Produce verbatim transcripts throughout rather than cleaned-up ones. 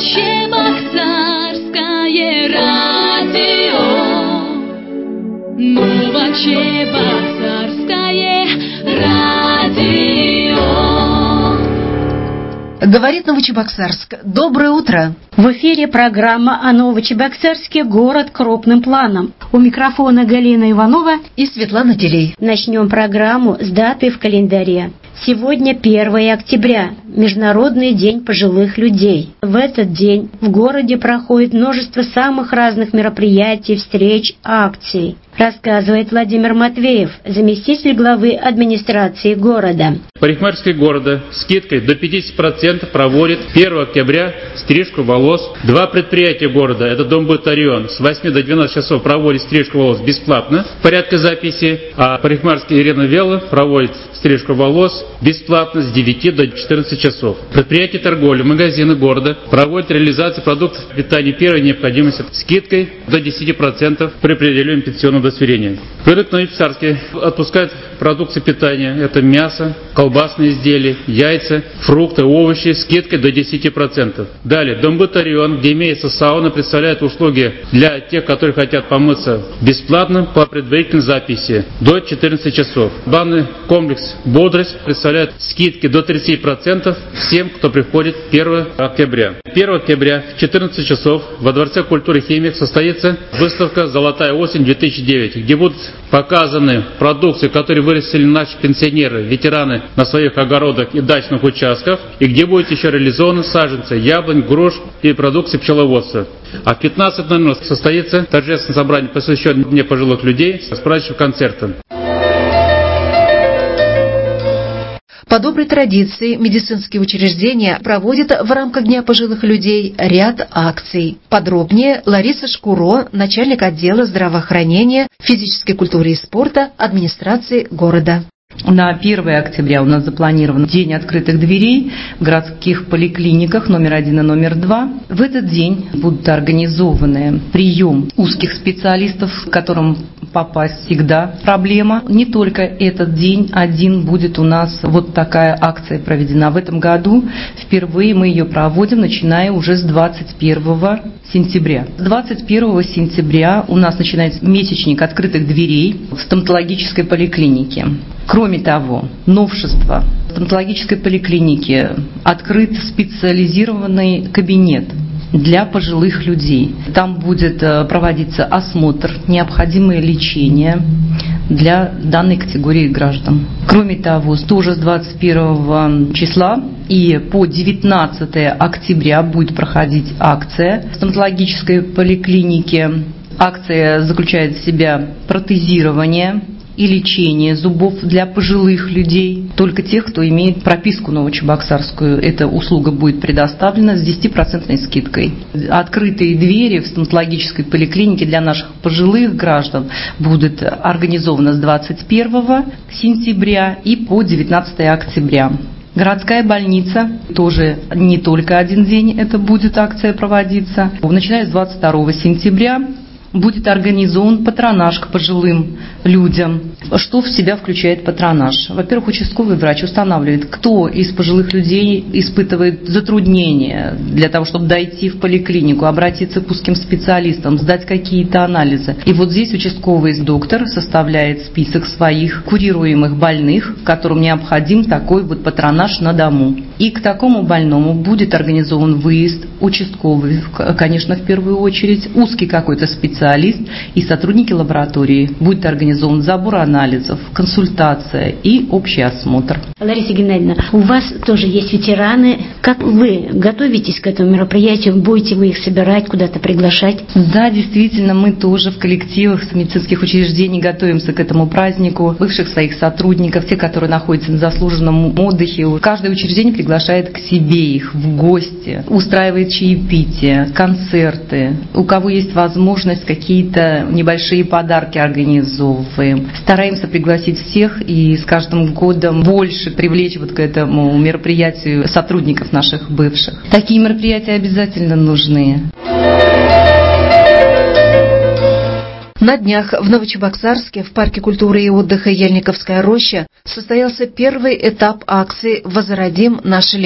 Новочебоксарское радио, Новочебоксарское радио. Говорит Новочебоксарск. Доброе утро. В эфире программа о Новочебоксарске «Город крупным планом». У микрофона Галина Иванова и Светлана Телей. Начнем программу с даты в календаре. Сегодня первое октября, Международный день пожилых людей. В этот день в городе проходит множество самых разных мероприятий, встреч, акций, рассказывает Владимир Матвеев, заместитель главы администрации города. Парикмахерские города скидкой до пятьдесят процентов проводит первого октября стрижку волос. Два предприятия города, это Домбыт Орион, с восьми до двенадцати часов проводит стрижку волос бесплатно в порядке записи, а парикмахерская Ирина Велла проводит стрижку волос бесплатно с девяти до четырнадцати часов. Предприятия торговли, магазины города проводят реализацию продуктов питания первой необходимости скидкой до десяти процентов при определенном пенсионном удостоверении. Рынок Новочебоксарский отпускает продукции питания, это мясо, колбасные изделия, яйца, фрукты, овощи, скидкой до десяти процентов. Далее, Домбыт Орион, где имеется сауна, представляет услуги для тех, которые хотят помыться бесплатно по предварительной записи до четырнадцати часов. Банный комплекс «Бодрость» представляет скидки до тридцати процентов всем, кто приходит первого октября. первого октября в четырнадцать часов во Дворце культуры «Химик» состоится выставка «Золотая осень-две тысячи девять», где будут показаны продукции, которые вырастили наши пенсионеры, ветераны на своих огородах и дачных участках, и где будет еще реализованы саженцы яблонь, груш и продукции пчеловодства. А в пятнадцать ноль ноль состоится торжественное собрание, посвященное Дне пожилых людей, с праздничным концертом. По доброй традиции медицинские учреждения проводят в рамках Дня пожилых людей ряд акций. Подробнее Лариса Шкуро, начальник отдела здравоохранения, физической культуры и спорта администрации города. На первое октября у нас запланирован День открытых дверей в городских поликлиниках номер один и номер два. В этот день будут организованы прием узких специалистов, к которым попасть всегда проблема. Не только этот день один будет у нас вот такая акция проведена. В этом году впервые мы ее проводим, начиная уже с двадцать первого сентября. С двадцать первого сентября у нас начинается месячник открытых дверей в стоматологической поликлинике. Кроме того, новшество. В стоматологической поликлинике открыт специализированный кабинет для пожилых людей. Там будет проводиться осмотр, необходимое лечение для данной категории граждан. Кроме того, тоже с двадцать первого числа и по девятнадцатое октября будет проходить акция в стоматологической поликлинике. Акция заключает в себя протезирование и лечение зубов для пожилых людей. Только тех, кто имеет прописку новочебоксарскую, эта услуга будет предоставлена с десятипроцентной скидкой. Открытые двери в стоматологической поликлинике для наших пожилых граждан будут организованы с двадцать первого сентября и по девятнадцатое октября. Городская больница, тоже не только один день это будет акция проводиться. Начиная с двадцать второго сентября будет организован патронаж к пожилым людям. Что в себя включает патронаж? Во-первых, участковый врач устанавливает, кто из пожилых людей испытывает затруднения для того, чтобы дойти в поликлинику, обратиться к узким специалистам, сдать какие-то анализы. И вот здесь участковый доктор составляет список своих курируемых больных, которым необходим такой вот патронаж на дому. И к такому больному будет организован выезд участковый, конечно, в первую очередь, узкий какой-то специалист и сотрудники лаборатории. Будет организован забор анализов, консультация и общий осмотр. Лариса Геннадьевна, у вас тоже есть ветераны. Как вы готовитесь к этому мероприятию? Будете вы их собирать, куда-то приглашать? Да, действительно, мы тоже в коллективах медицинских учреждений готовимся к этому празднику. Бывших своих сотрудников, те, которые находятся на заслуженном отдыхе. Каждое учреждение приглашает к себе их в гости, устраивает чаепитие, концерты. У кого есть возможность, какие-то небольшие подарки организовываем. Стараемся пригласить всех и с каждым годом больше привлечь вот к этому мероприятию сотрудников наших бывших. Такие мероприятия обязательно нужны. На днях в Новочебоксарске в парке культуры и отдыха Ельниковская роща состоялся первый этап акции «Возродим наш лес».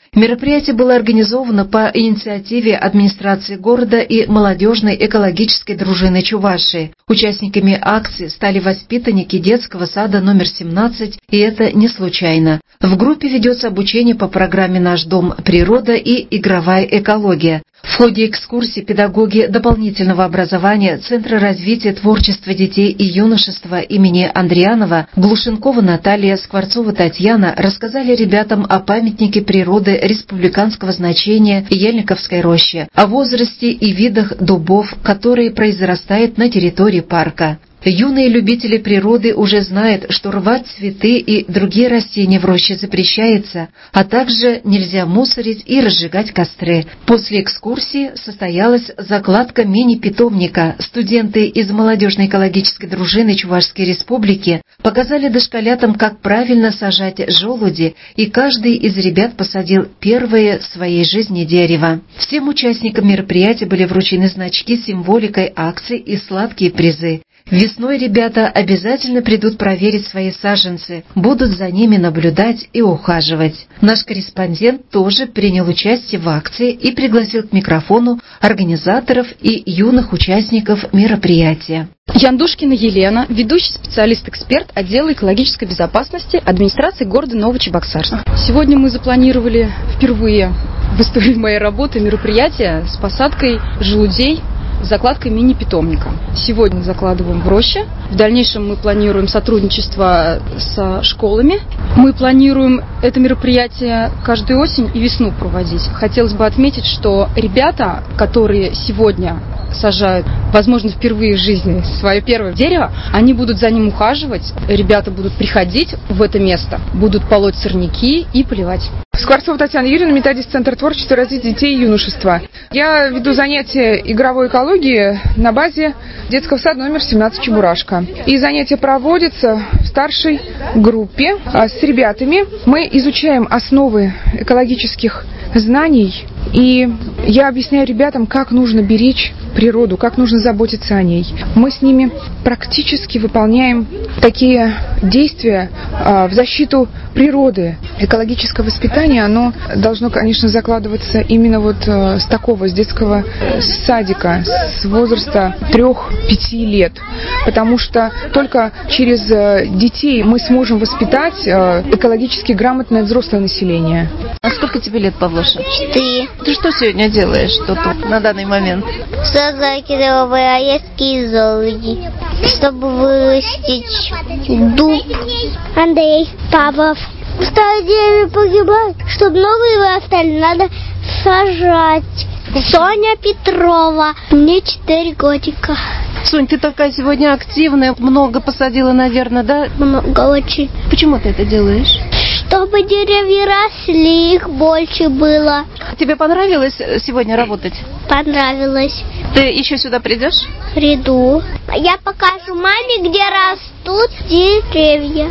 Мероприятие было организовано по инициативе администрации города и молодежной экологической дружины Чувашии. Участниками акции стали воспитанники детского сада номер семнадцать, и это не случайно. В группе ведется обучение по программе «Наш дом. Природа» и «Игровая экология». В ходе экскурсии педагоги дополнительного образования Центра развития творчества детей и юношества имени Андрианова Глушенкова Наталья, Скворцова Татьяна рассказали ребятам о памятнике природы республиканского значения Ельниковской роще, о возрасте и видах дубов, которые произрастают на территории парка. Юные любители природы уже знают, что рвать цветы и другие растения в роще запрещается, а также нельзя мусорить и разжигать костры. После экскурсии состоялась закладка мини-питомника. Студенты из молодежной экологической дружины Чувашской республики показали дошколятам, как правильно сажать желуди, и каждый из ребят посадил первое в своей жизни дерево. Всем участникам мероприятия были вручены значки с символикой акции и сладкие призы. Весной ребята обязательно придут проверить свои саженцы, будут за ними наблюдать и ухаживать. Наш корреспондент тоже принял участие в акции и пригласил к микрофону организаторов и юных участников мероприятия. Яндушкина Елена, ведущий специалист-эксперт отдела экологической безопасности администрации города Новочебоксарск. Сегодня мы запланировали впервые в истории моей работы мероприятие с посадкой желудей, закладкой мини-питомника. Сегодня закладываем в роще. В дальнейшем мы планируем сотрудничество с школами. Мы планируем это мероприятие каждую осень и весну проводить. Хотелось бы отметить, что ребята, которые сегодня сажают, возможно, впервые в жизни свое первое дерево, они будут за ним ухаживать. Ребята будут приходить в это место, будут полоть сорняки и поливать. Скворцова Татьяна Юрьевна, методист Центра творчества и развития детей и юношества. Я веду занятия игровой экологии на базе детского сада номер семнадцать «Чебурашка». И занятия проводятся в старшей группе с ребятами. Мы изучаем основы экологических знаний, и я объясняю ребятам, как нужно беречь природу, как нужно заботиться о ней. Мы с ними практически выполняем такие действия в защиту природы. Экологическое воспитание, оно должно, конечно, закладываться именно вот с такого, с детского садика, с возраста трех-пяти лет. Потому что только через детей мы сможем воспитать экологически грамотное взрослое население. А сколько тебе лет, Павлуша? Четыре. Ты что сегодня делаешь, что тут на данный момент? Закидываю аэски желуди, чтобы вырастить дуб. Андрей Павлов. Старые деревья погибают, чтобы новые вырастали, надо сажать. Соня Петрова, мне четыре годика. Сонь, ты такая сегодня активная, много посадила, наверное, да? Много очень. Почему ты это делаешь? Чтобы деревья росли, их больше было. Тебе понравилось сегодня работать? Понравилось. Ты еще сюда придешь? Приду. Я покажу маме, где растут деревья.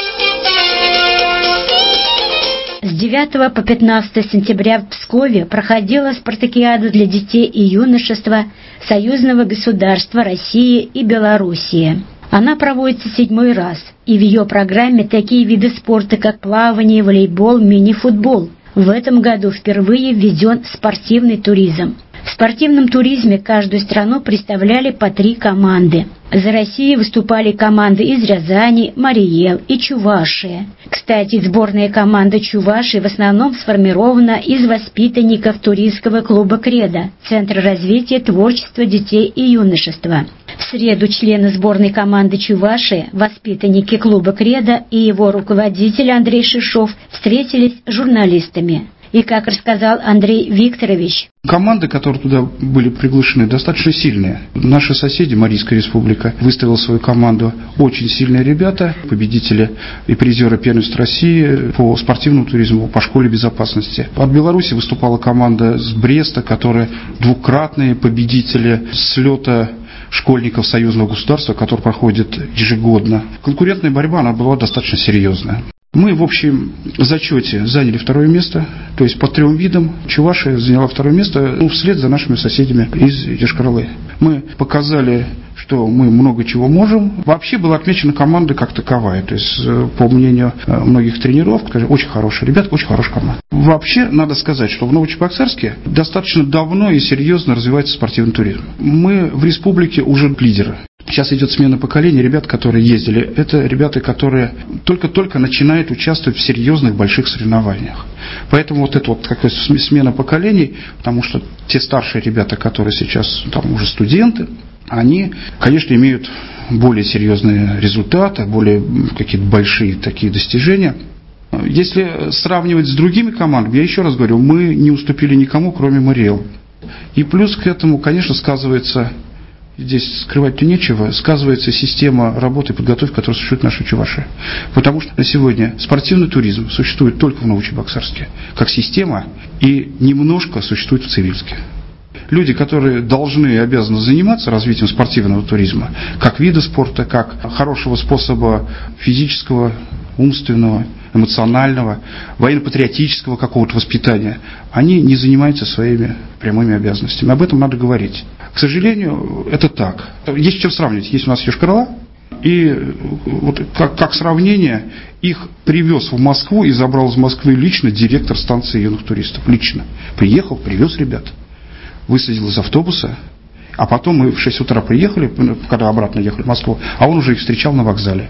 С девятого по пятнадцатое сентября в Пскове проходила спартакиада для детей и юношества Союзного государства России и Белоруссии. Она проводится седьмой раз, и в ее программе такие виды спорта, как плавание, волейбол, мини-футбол. В этом году впервые введен спортивный туризм. В спортивном туризме каждую страну представляли по три команды. За Россию выступали команды из Рязани, Марий Эл и Чувашии. Кстати, сборная команда Чувашии в основном сформирована из воспитанников туристского клуба «Кредо» Центра развития творчества детей и юношества. В среду члены сборной команды Чувашии, воспитанники клуба «Кредо» и его руководитель Андрей Шишов встретились с журналистами. И, как рассказал Андрей Викторович, команды, которые туда были приглашены, достаточно сильные. Наши соседи, Марийская республика, выставила свою команду. Очень сильные ребята, победители и призеры первенства России по спортивному туризму, по школе безопасности. От Беларуси выступала команда с Бреста, которые двукратные победители слета школьников союзного государства, который проходит ежегодно. Конкурентная борьба, она была достаточно серьезная. Мы в общем зачете заняли второе место, то есть по трем видам Чувашия заняла второе место, ну, вслед за нашими соседями из Йошкар-Олы. Мы показали, что мы много чего можем. Вообще была отмечена команда как таковая. То есть, по мнению многих тренеров, очень хорошие ребята, очень хорошая команда. Вообще, надо сказать, что в Новочебоксарске достаточно давно и серьезно развивается спортивный туризм. Мы в республике уже лидеры. Сейчас идет смена поколений. Ребят, которые ездили, это ребята, которые только-только начинают участвовать в серьезных больших соревнованиях. Поэтому вот это вот какая-то смена поколений, потому что те старшие ребята, которые сейчас там уже студенты, они, конечно, имеют более серьезные результаты, более какие-то большие такие достижения. Если сравнивать с другими командами, я еще раз говорю, мы не уступили никому, кроме Мариэл. И плюс к этому, конечно, сказывается, здесь скрывать-то нечего, сказывается система работы и подготовки, которая существует в нашей Чувашии. Потому что на сегодня спортивный туризм существует только в Новочебоксарске, как система, и немножко существует в Цивильске. Люди, которые должны и обязаны заниматься развитием спортивного туризма, как вида спорта, как хорошего способа физического, умственного, эмоционального, военно-патриотического какого-то воспитания, они не занимаются своими прямыми обязанностями. Об этом надо говорить. К сожалению, это так. Есть чем сравнивать. Есть у нас Йошкар-Ола, и вот как, как сравнение, их привез в Москву и забрал из Москвы лично директор станции юных туристов. Лично. Приехал, привез ребят, высадил из автобуса, а потом мы в шесть утра приехали, когда обратно ехали в Москву, а он уже их встречал на вокзале.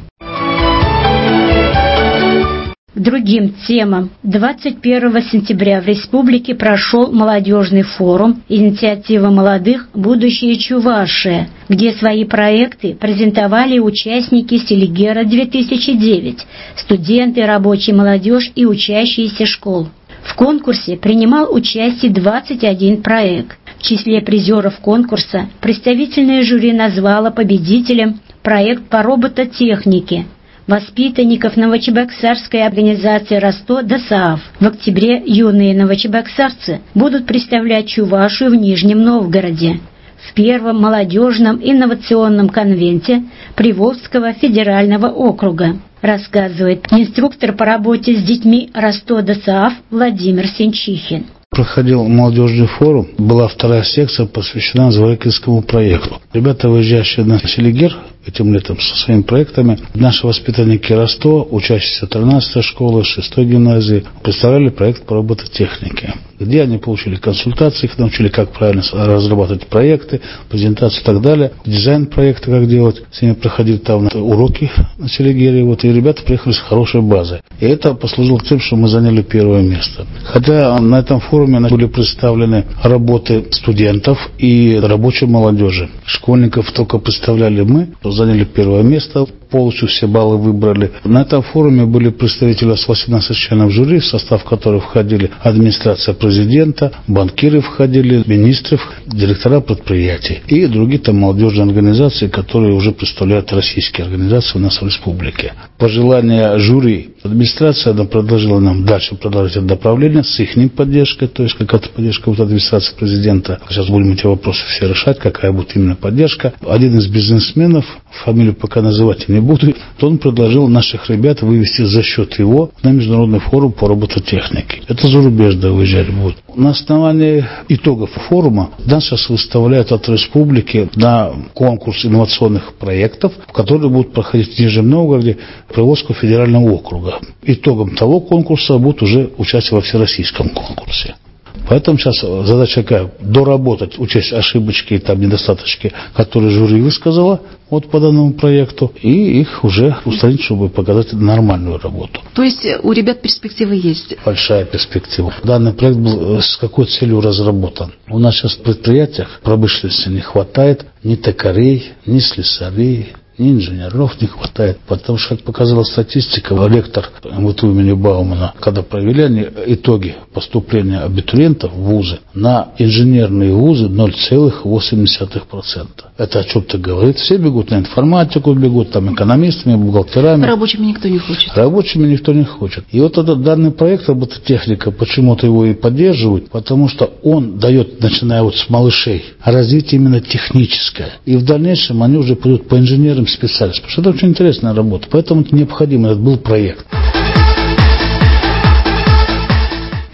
К другим темам. двадцать первого сентября в республике прошел молодежный форум «Инициатива молодых. Будущее Чувашия», где свои проекты презентовали участники Селигера-две тысячи девять, студенты, рабочая молодежь и учащиеся школ. В конкурсе принимал участие двадцать один проект. В числе призеров конкурса представительное жюри назвало победителем проект по робототехнике воспитанников Новочебоксарской организации «Росто ДОСААФ». В октябре юные новочебоксарцы будут представлять Чувашию в Нижнем Новгороде в первом молодежном инновационном конвенте Приволжского федерального округа, рассказывает инструктор по работе с детьми «Росто ДОСААФ» Владимир Сенчихин. Проходил молодежный форум, была вторая секция, посвящена Зворыкинскому проекту. Ребята, выезжающие на Селигер этим летом со своими проектами, наши воспитанники Росто, учащиеся тринадцатой школы, шестой гимназии, представляли проект по робототехнике, где они получили консультации, их научили, как правильно разрабатывать проекты, презентацию и так далее, дизайн проекта, как делать. С ними проходили там уроки на Селигере, вот, и ребята приехали с хорошей базой. И это послужило тем, что мы заняли первое место. Хотя на этом форуме были представлены работы студентов и рабочей молодежи. Школьников только представляли мы, заняли первое место, полностью все баллы выбрали. На этом форуме были представители с восемнадцати членов жюри, в состав которых входили администрация президента, банкиры входили, министры, директора предприятий и другие там молодежные организации, которые уже представляют российские организации у нас в республике. Пожелание жюри, администрация она предложила нам дальше продолжать это направление с их поддержкой, то есть какая-то поддержка вот администрации президента. Сейчас будем эти вопросы все решать, какая будет именно поддержка. Один из бизнесменов, фамилию пока называть не буду, то он предложил наших ребят вывести за счет его на международный форум по робототехнике. Это зарубежно выезжать будет. На основании итогов форума нас сейчас выставляют от республики на конкурс инновационных проектов, которые будут проходить в Нижнем Новгороде Приволжского федерального округа. Итогом того конкурса будет уже участие во всероссийском конкурсе. Поэтому сейчас задача какая? Доработать, учесть ошибочки и там недостаточки, которые жюри высказала вот по данному проекту, и их уже устранить, чтобы показать нормальную работу. То есть у ребят перспективы есть? Большая перспектива. Данный проект был с какой целью разработан? У нас сейчас в предприятиях промышленности не хватает ни токарей, ни слесарей, ни инженеров не хватает, потому что, как показала статистика, ректор эм вэ тэ у имени Баумана, когда провели они итоги поступления абитуриентов в вузы, на инженерные вузы ноль целых восемь десятых процента. Это о чем-то говорит. Все бегут на информатику, бегут там экономистами, бухгалтерами. Рабочими никто не хочет. Рабочими никто не хочет. И вот этот данный проект робототехника, почему-то его и поддерживают, потому что он дает, начиная вот с малышей, развитие именно техническое. И в дальнейшем они уже пойдут по инженерам специалистам. Потому что это очень интересная работа. Поэтому это необходимо, это был проект.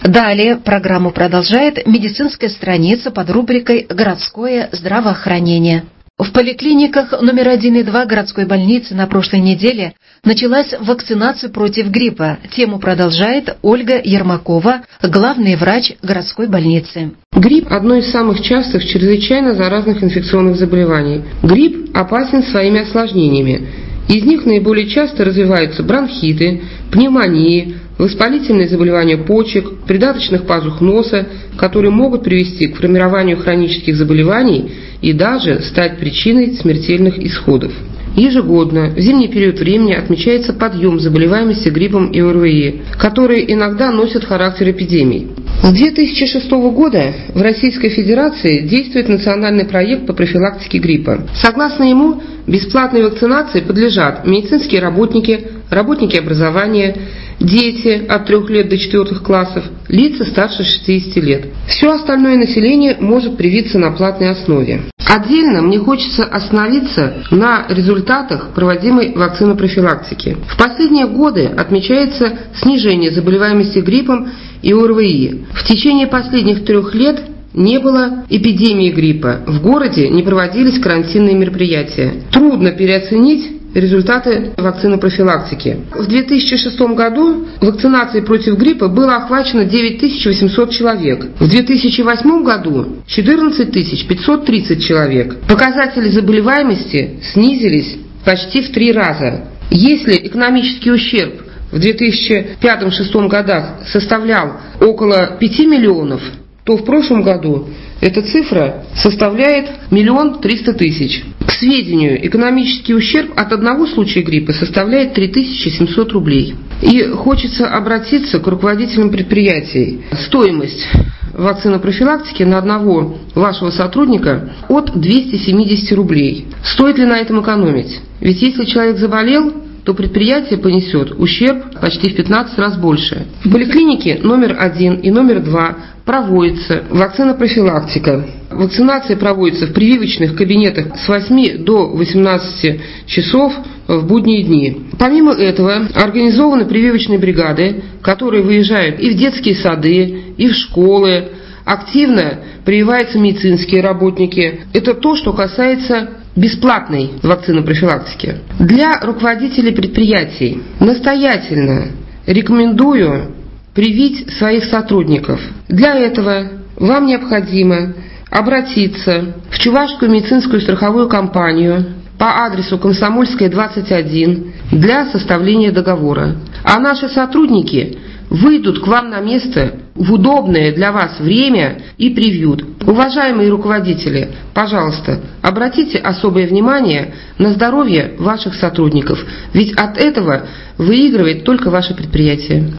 Далее программу продолжает медицинская страница под рубрикой «Городское здравоохранение». В поликлиниках номер один и два городской больницы на прошлой неделе началась вакцинация против гриппа. Тему продолжает Ольга Ермакова, главный врач городской больницы. Грипп – одно из самых частых чрезвычайно заразных инфекционных заболеваний. Грипп опасен своими осложнениями. Из них наиболее часто развиваются бронхиты, пневмонии, воспалительные заболевания почек, придаточных пазух носа, которые могут привести к формированию хронических заболеваний и даже стать причиной смертельных исходов. Ежегодно в зимний период времени отмечается подъем заболеваемости гриппом и ОРВИ, которые иногда носят характер эпидемий. С две тысячи шестого года в Российской Федерации действует национальный проект по профилактике гриппа. Согласно ему, бесплатной вакцинации подлежат медицинские работники, работники образования, дети от трёх лет до четвёртых классов, лица старше шестидесяти лет. Все остальное население может привиться на платной основе. Отдельно мне хочется остановиться на результатах проводимой вакцинопрофилактики. В последние годы отмечается снижение заболеваемости гриппом и ОРВИ. В течение последних трех лет не было эпидемии гриппа. В городе не проводились карантинные мероприятия. Трудно переоценить результаты вакцинопрофилактики. В две тысячи шестом году вакцинацией против гриппа было охвачено девять тысяч восемьсот человек. В две тысячи восьмом году четырнадцать тысяч пятьсот тридцать человек. Показатели заболеваемости снизились почти в три раза. Если экономический ущерб в две тысячи пятом — две тысячи шестом годах составлял около пяти миллионов, то в прошлом году эта цифра составляет миллион триста тысяч. К сведению, экономический ущерб от одного случая гриппа составляет три тысячи семьсот рублей. И хочется обратиться к руководителям предприятий. Стоимость вакцинопрофилактики на одного вашего сотрудника от двухсот семидесяти рублей. Стоит ли на этом экономить? Ведь если человек заболел, то предприятие понесет ущерб почти в пятнадцать раз больше. В поликлинике номер один и номер два проводится вакцинопрофилактика. Вакцинация проводится в прививочных кабинетах с восьми до восемнадцати часов в будние дни. Помимо этого организованы прививочные бригады, которые выезжают и в детские сады, и в школы. Активно прививаются медицинские работники. Это то, что касается бесплатной вакцинопрофилактики. Для руководителей предприятий настоятельно рекомендую привить своих сотрудников. Для этого вам необходимо обратиться в Чувашскую медицинскую страховую компанию по адресу Комсомольская, двадцать один для составления договора. А наши сотрудники выйдут к вам на место в удобное для вас время и привьют. Уважаемые руководители, пожалуйста, обратите особое внимание на здоровье ваших сотрудников, ведь от этого выигрывает только ваше предприятие.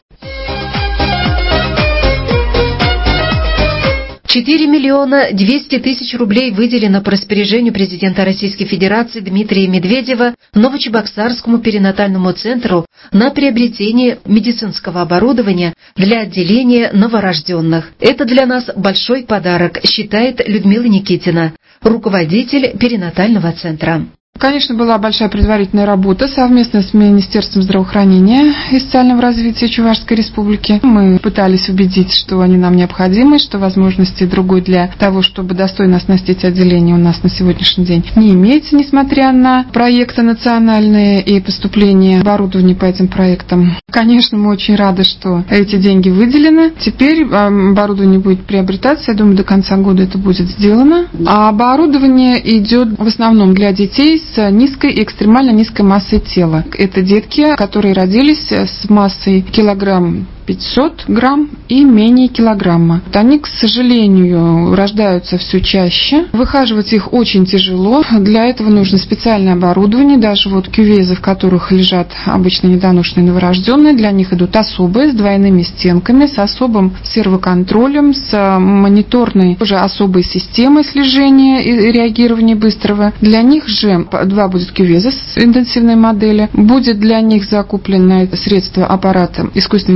четыре миллиона двести тысяч рублей выделено по распоряжению президента Российской Федерации Дмитрия Медведева Новочебоксарскому перинатальному центру на приобретение медицинского оборудования для отделения новорожденных. Это для нас большой подарок, считает Людмила Никитина, руководитель перинатального центра. Конечно, была большая предварительная работа совместно с Министерством здравоохранения и социального развития Чувашской Республики. Мы пытались убедить, что они нам необходимы, что возможности другой для того, чтобы достойно оснастить отделение, у нас на сегодняшний день не имеется, несмотря на проекты национальные и поступление оборудования по этим проектам. Конечно, мы очень рады, что эти деньги выделены. Теперь оборудование будет приобретаться, я думаю, до конца года это будет сделано. А оборудование идет в основном для детей с низкой и экстремально низкой массой тела. Это детки, которые родились с массой килограмм пятьсот грамм и менее килограмма. Они, к сожалению, рождаются все чаще. Выхаживать их очень тяжело. Для этого нужно специальное оборудование. Даже вот кювезы, в которых лежат обычно недоношенные новорожденные, для них идут особые, с двойными стенками, с особым сервоконтролем, с мониторной уже особой системой слежения и реагирования быстрого. Для них же два будет кювеза с интенсивной модели. Будет для них закуплено средство аппарата искусственной вентиляции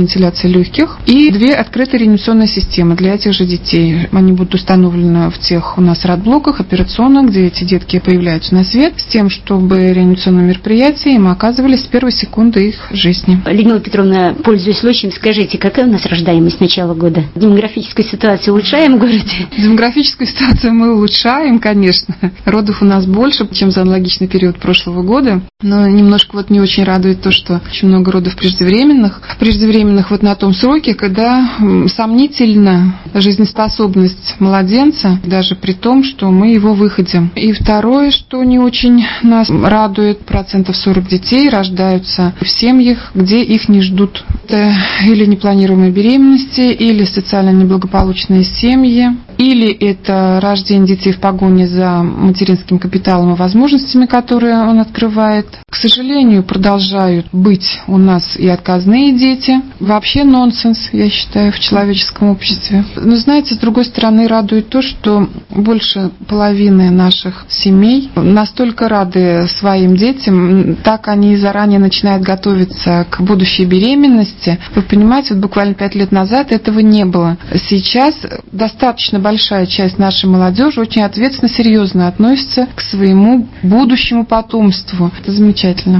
операции легких и две открытые реанимационные системы для этих же детей. Они будут установлены в тех у нас радблоках операционных, где эти детки появляются на свет, с тем, чтобы реанимационные мероприятия им оказывались с первой секунды их жизни. Людмила Петровна, пользуясь случаем, скажите, какая у нас рождаемость с начала года? Демографическую ситуацию улучшаем в городе? Демографическую ситуацию мы улучшаем, конечно. Родов у нас больше, чем за аналогичный период прошлого года. Но немножко вот не очень радует то, что очень много родов преждевременных. Преждевременных вот на том сроке, когда сомнительна жизнеспособность младенца, даже при том, что мы его выходим. И второе, что не очень нас радует, процентов сорок детей рождаются в семьях, где их не ждут. Это или непланируемые беременности, или социально неблагополучные семьи, или это рождение детей в погоне за материнским капиталом и возможностями, которые он открывает. К сожалению, продолжают быть у нас и отказные дети. Вообще нонсенс, я считаю, в человеческом обществе. Но, знаете, с другой стороны, радует то, что больше половины наших семей настолько рады своим детям, так они заранее начинают готовиться к будущей беременности. Вы понимаете, вот буквально пять лет назад этого не было. Сейчас достаточно большая часть нашей молодежи очень ответственно, серьезно относится к своему будущему потомству. Это замечательно.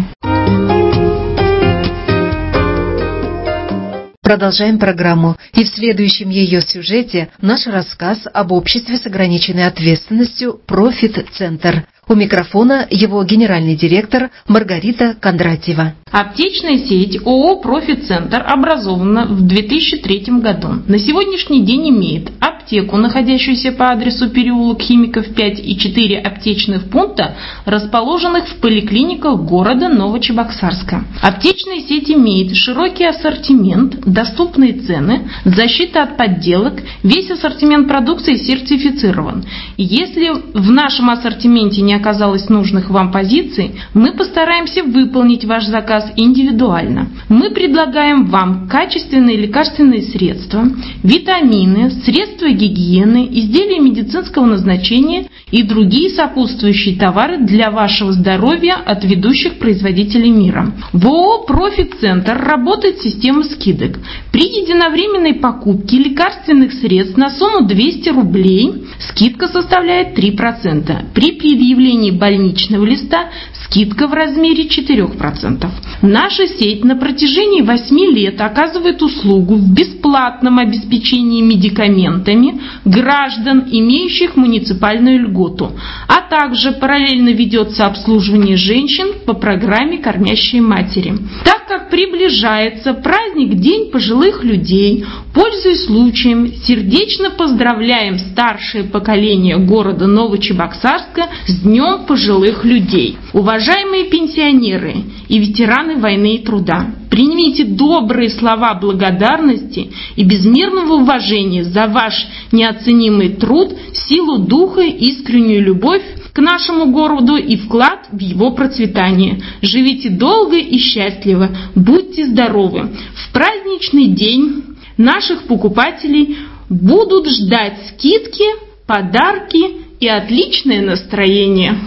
Продолжаем программу. И в следующем ее сюжете наш рассказ об обществе с ограниченной ответственностью «Профит-центр». У микрофона его генеральный директор Маргарита Кондратьева. Аптечная сеть ООО «Профит-центр» образована в две тысячи третьем году. На сегодняшний день имеет аптеку, находящуюся по адресу переулок Химиков пять, и четыре аптечных пункта, расположенных в поликлиниках города Новочебоксарска. Аптечная сеть имеет широкий ассортимент, доступные цены, защита от подделок, весь ассортимент продукции сертифицирован. Если в нашем ассортименте не оказалось нужных вам позиций, мы постараемся выполнить ваш заказ индивидуально. Мы предлагаем вам качественные лекарственные средства, витамины, средства гигиены, изделия медицинского назначения и другие сопутствующие товары для вашего здоровья от ведущих производителей мира. В ООО «Профит-центр» работает система скидок. При единовременной покупке лекарственных средств на сумму двести рублей скидка составляет три процента. При предъявлении больничного листа скидка в размере четыре процента. Наша сеть на протяжении восьми лет оказывает услугу в бесплатном обеспечении медикаментами граждан, имеющих муниципальную льготу, а также параллельно ведется обслуживание женщин по программе «Кормящие матери». Так как приближается праздник День пожилых людей, пользуясь случаем, сердечно поздравляем старшее поколение города Новочебоксарска с Днем пожилых людей. Уважаемые пенсионеры и ветераны войны и труда, примите добрые слова благодарности и безмерного уважения за ваш неоценимый труд, силу духа, искреннюю любовь к нашему городу и вклад в его процветание. Живите долго и счастливо, будьте здоровы. В праздничный день наших покупателей будут ждать скидки, подарки и отличное настроение.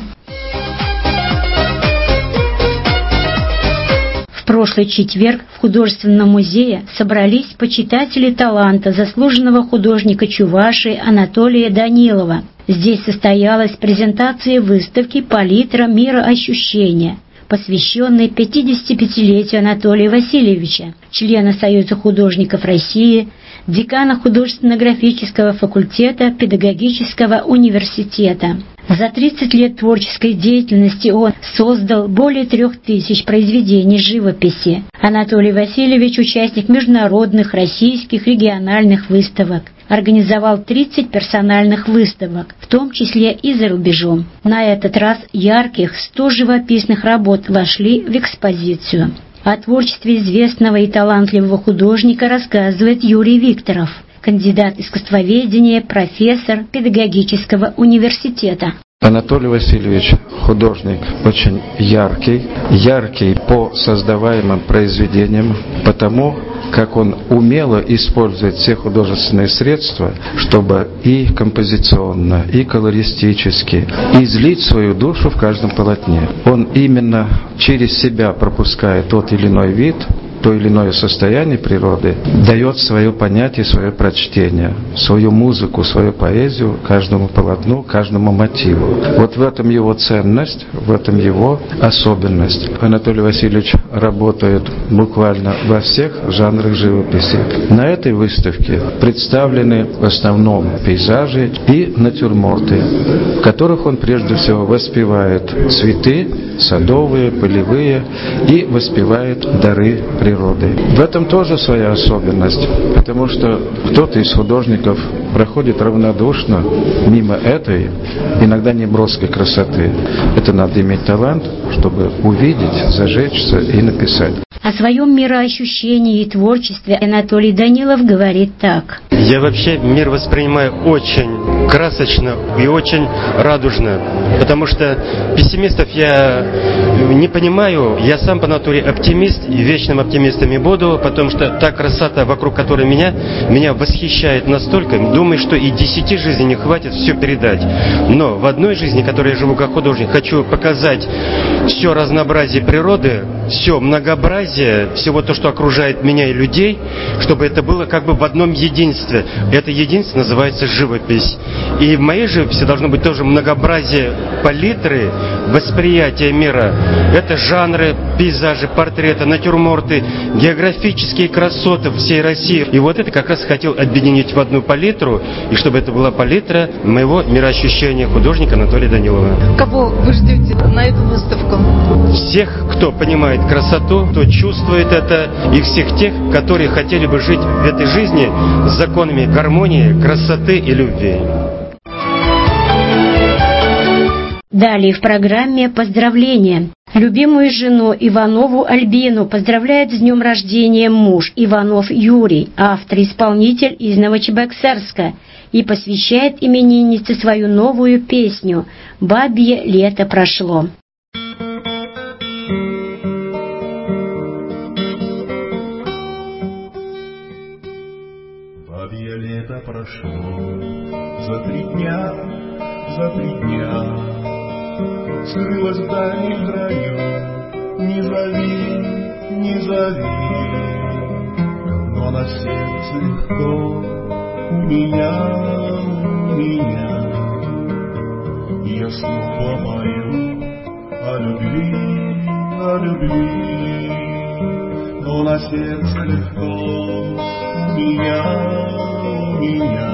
В прошлый четверг в художественном музее собрались почитатели таланта заслуженного художника Чувашии Анатолия Данилова. Здесь состоялась презентация выставки «Палитра мироощущения», посвященной пятидесятипятилетию Анатолия Васильевича, члена Союза художников России, декана художественно-графического факультета Педагогического университета. За тридцать лет творческой деятельности он создал более трех тысяч произведений живописи. Анатолий Васильевич – участник международных, российских, региональных выставок. Организовал тридцать персональных выставок, в том числе и за рубежом. На этот раз ярких сто живописных работ вошли в экспозицию. О творчестве известного и талантливого художника рассказывает Юрий Викторов, кандидат искусствоведения, профессор педагогического университета. Анатолий Васильевич художник очень яркий, яркий по создаваемым произведениям, потому как он умело использует все художественные средства, чтобы и композиционно, и колористически излить свою душу в каждом полотне. Он именно через себя пропускает тот или иной вид, то или иное состояние природы, дает свое понятие, свое прочтение, свою музыку, свою поэзию каждому полотну, каждому мотиву. Вот в этом его ценность, в этом его особенность. Анатолий Васильевич работает буквально во всех жанрах живописи. На этой выставке представлены в основном пейзажи и натюрморты, в которых он прежде всего воспевает цветы, садовые, полевые, и воспевает дары природы. В этом тоже своя особенность, потому что кто-то из художников проходит равнодушно мимо этой, иногда неброской красоты. Это надо иметь талант, чтобы увидеть, зажечься и написать. О своем мироощущении и творчестве Анатолий Данилов говорит так. Я вообще мир воспринимаю очень красочно и очень радужно, потому что пессимистов я не понимаю. Я сам по натуре оптимист и вечным оптимистом и буду, потому что та красота, вокруг которой меня, меня восхищает настолько. Думаю, что и десяти жизней не хватит все передать. Но в одной жизни, в которой я живу как художник, хочу показать все разнообразие природы, все многообразие, всего то, что окружает меня и людей, чтобы это было как бы в одном единстве. Это единство называется живопись. И в моей живописи должно быть тоже многообразие палитры, восприятия мира. Это жанры, пейзажи, портреты, натюрморты, географические красоты всей России. И вот это как раз хотел объединить в одну палитру, и чтобы это была палитра моего мироощущения художника Анатолия Данилова. Кого вы ждете на эту выставку? Всех, кто понимает красоту, кто чувствует это, и всех тех, которые хотели бы жить в этой жизни с законами гармонии, красоты и любви. Далее в программе поздравления. Любимую жену Иванову Альбину поздравляет с днем рождения муж Иванов Юрий, автор-исполнитель из Новочебоксарска, и посвящает имениннице свою новую песню «Бабье лето прошло». Бабье лето прошло за три дня, за три дня. Скрылась в дальнем краю, не зови, не зови. Но на сердце легко у меня, у меня. Я снова пою о любви, о любви. Но на сердце легко у меня, у меня.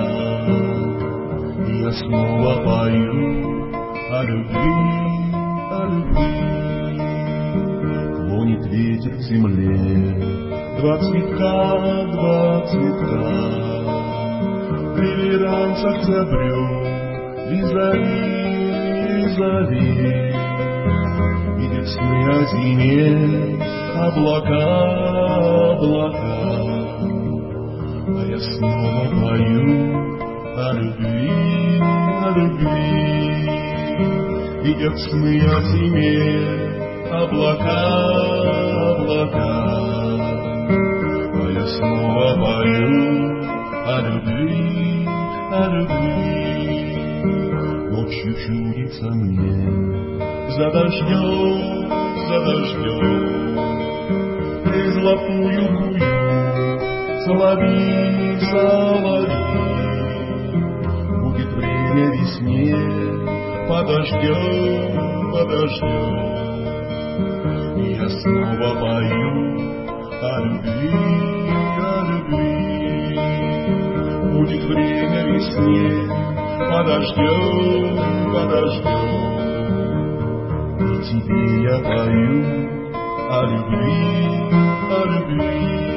Я снова пою о любви, о любви. Клонит ветер к земле два цветка, два цветка. Реверанс октябрю, визави, визави. И весны о зиме, облака, облака. А я снова пою о любви, о любви. Видят сны о зиме, облака, облака. А я снова пою о любви, о любви. Ночью чудится мне за дождем, за дождем. И золотую бую соловей, соловей. Будет время весне, подождем, подождем. Я снова пою о любви, о любви. Будет время весне, подождем, подождем. И тебе я пою о любви, о любви.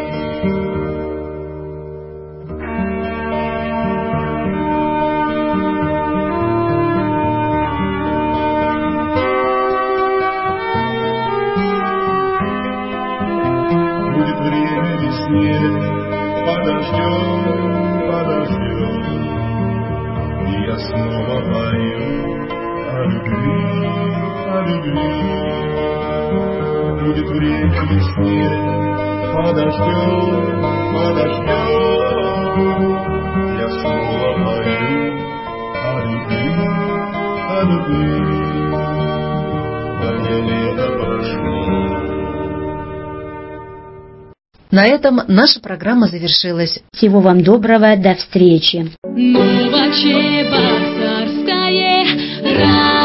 Подождем, подождем, и я снова пою о любви, о любви. Будет время весне, подождем, подождем, я снова пою о любви, о любви. Бабье лето прошло. На этом наша программа завершилась. Всего вам доброго, до встречи. Новочебоксарское радио.